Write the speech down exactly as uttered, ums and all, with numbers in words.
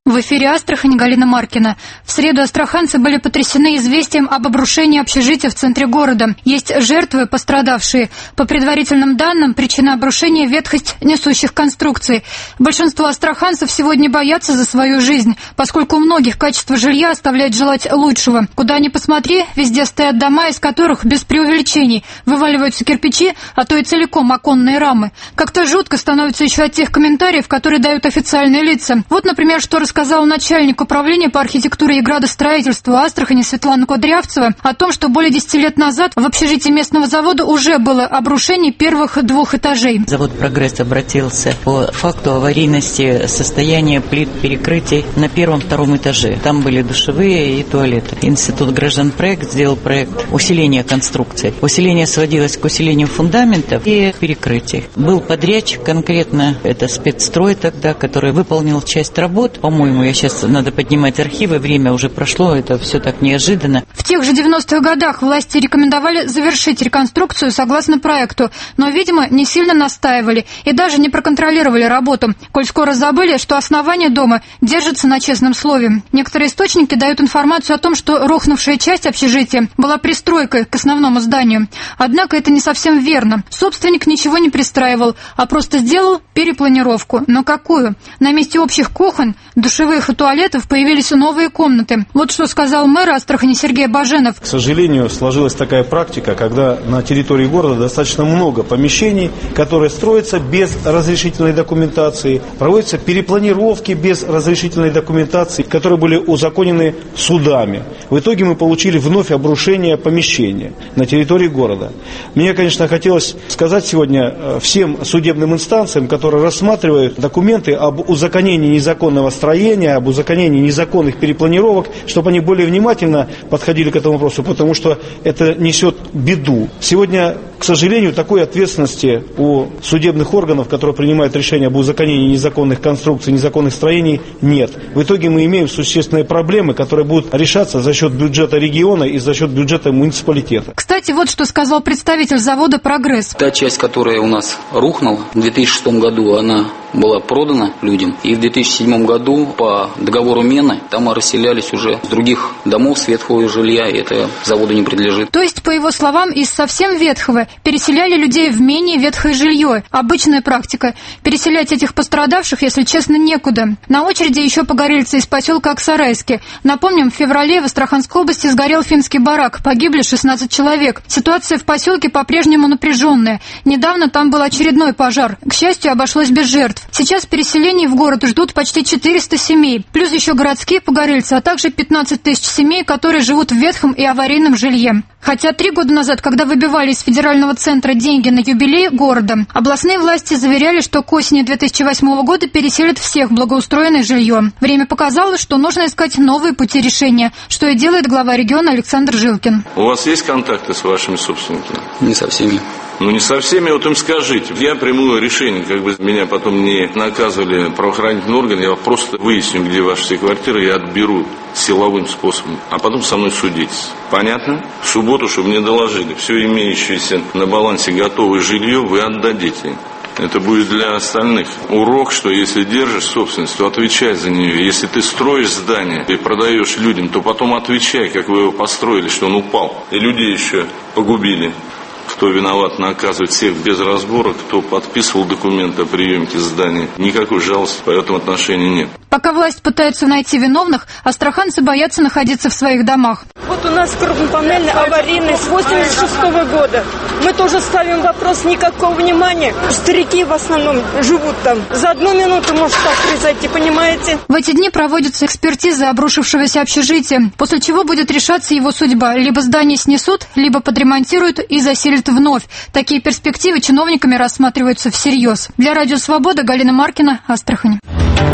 В эфире Астрахань, Галина Маркина. В среду астраханцы были потрясены известием об обрушении общежития в центре города. Есть жертвы, пострадавшие. По предварительным данным, причина обрушения – ветхость несущих конструкций. Большинство астраханцев сегодня боятся за свою жизнь, поскольку у многих качество жилья оставляет желать лучшего. Куда ни посмотри, везде стоят дома, из которых, без преувеличений, вываливаются кирпичи, а то и целиком оконные рамы. Как-то жутко становится еще от тех комментариев, которые дают официальные лица. Вот, например, что рассказывают сказал начальник управления по архитектуре и градостроительству Астрахани Светлана Кудрявцева о том, что более десяти лет назад в общежитии местного завода уже было обрушение первых двух этажей. Завод «Прогресс» обратился по факту аварийности состояния плит перекрытий на первом-втором этаже. Там были душевые и туалеты. Институт Гражданпроект сделал проект усиления конструкции. Усиление сводилось к усилению фундаментов и перекрытий. Был подрядчик, конкретно это спецстрой тогда, который выполнил часть работ, по-моему, я сейчас надо поднимать архивы, время уже прошло, это все так неожиданно. В тех же девяностых годах власти рекомендовали завершить реконструкцию согласно проекту, но, видимо, не сильно настаивали и даже не проконтролировали работу, коль скоро забыли, что основание дома держится на честном слове. Некоторые источники дают информацию о том, что рухнувшая часть общежития была пристройкой к основному зданию. Однако это не совсем верно. Собственник ничего не пристраивал, а просто сделал перепланировку. Но какую? На месте общих кухонь, душевых и туалетов появились новые комнаты. Вот что сказал мэр Астрахани Сергей Баженов. К сожалению, сложилась такая практика, когда на территории города достаточно много помещений, которые строятся без разрешительной документации, проводятся перепланировки без разрешительной документации, которые были узаконены судами. В итоге мы получили вновь обрушение помещения на территории города. Мне, конечно, хотелось сказать сегодня всем судебным инстанциям, которые рассматривают документы об узаконении незаконного строения, об узаконении незаконных перепланировок, чтобы они более внимательно подходили к этому вопросу, потому что это несет беду. Сегодня, к сожалению, такой ответственности у судебных органов, которые принимают решения об узаконении незаконных конструкций, незаконных строений, нет. В итоге мы имеем существенные проблемы, которые будут решаться за счет бюджета региона и за счет бюджета муниципалитета. Кстати, вот что сказал представитель завода «Прогресс». Та часть, которая у нас рухнула в две тысячи шестом году, она была продана людям. И в две тысячи седьмом году по договору Мены там расселялись уже с других домов с ветхого жилья, и это заводу не принадлежит. То есть, по его словам, из совсем ветхого переселяли людей в менее ветхое жилье. Обычная практика. Переселять этих пострадавших, если честно, некуда. На очереди еще погорельцы из поселка Аксарайский. Напомним, в феврале в Астраханской области сгорел финский барак. Погибли шестнадцать человек. Ситуация в поселке по-прежнему напряженная. Недавно там был очередной пожар. К счастью, обошлось без жертв. Сейчас переселений в город ждут почти четыреста семей, плюс еще городские погорельцы, а также пятнадцать тысяч семей, которые живут в ветхом и аварийном жилье. Хотя три года назад, когда выбивали из федерального центра деньги на юбилей города, областные власти заверяли, что к осени две тысячи восьмого года переселят всех в благоустроенное жилье. Время показало, что нужно искать новые пути решения, что и делает глава региона Александр Жилкин. У вас есть контакты с вашими собственниками? Не со всеми. Ну, не со всеми, вот им скажите. Я приму решение, как бы меня потом не наказывали правоохранительные органы, я просто выясню, где ваши все квартиры, я отберу силовым способом, а потом со мной судитесь. Понятно? В субботу, чтобы мне доложили, все имеющееся на балансе готовое жилье вы отдадите. Это будет для остальных урок, что если держишь собственность, то отвечай за нее. Если ты строишь здание и продаешь людям, то потом отвечай, как вы его построили, что он упал. И людей еще погубили. Кто виноват, наказывать всех без разбора, кто подписывал документы о приемке здания. Никакой жалости по этому отношению нет. Пока власть пытается найти виновных, астраханцы боятся находиться в своих домах. Вот у нас крупнопанельный аварийный с восемьдесят шестого года. Мы тоже ставим вопрос, никакого внимания. Старики в основном живут там. За одну минуту может так произойти, понимаете? В эти дни проводятся экспертизы обрушившегося общежития, после чего будет решаться его судьба. Либо здание снесут, либо подремонтируют и заселят вновь. Такие перспективы чиновниками рассматриваются всерьез. Для Радио Свобода Галина Маркина, Астрахань.